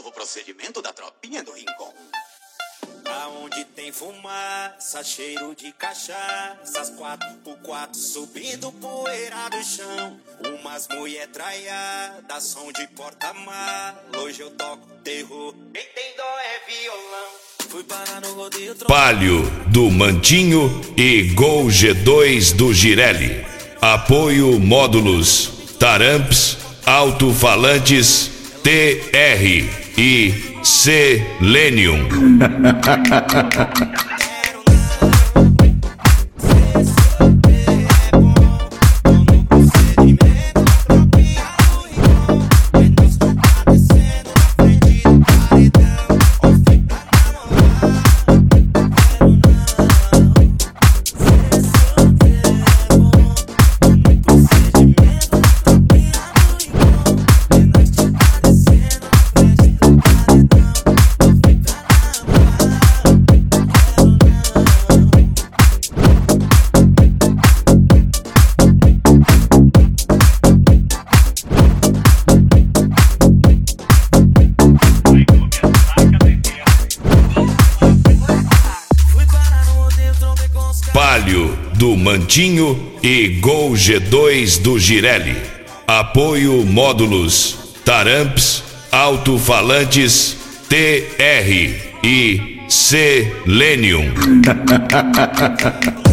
novo procedimento da tropinha do Rincon. Aonde tem fumaça, cheiro de cachaça, as 4x4 subindo poeira do chão. Umas mulher traiadas, som de porta-mala. Hoje eu toco terror, quem tem dó é violão. Fui parar no rodeio. Palio do Mantinho e Gol G2 do Girelli. Apoio módulos Taramps, alto-falantes TR e Selenium. Palio do Mantinho e Gol G2 do Girelli. Apoio módulos Taramps, alto-falantes TR e Selenium.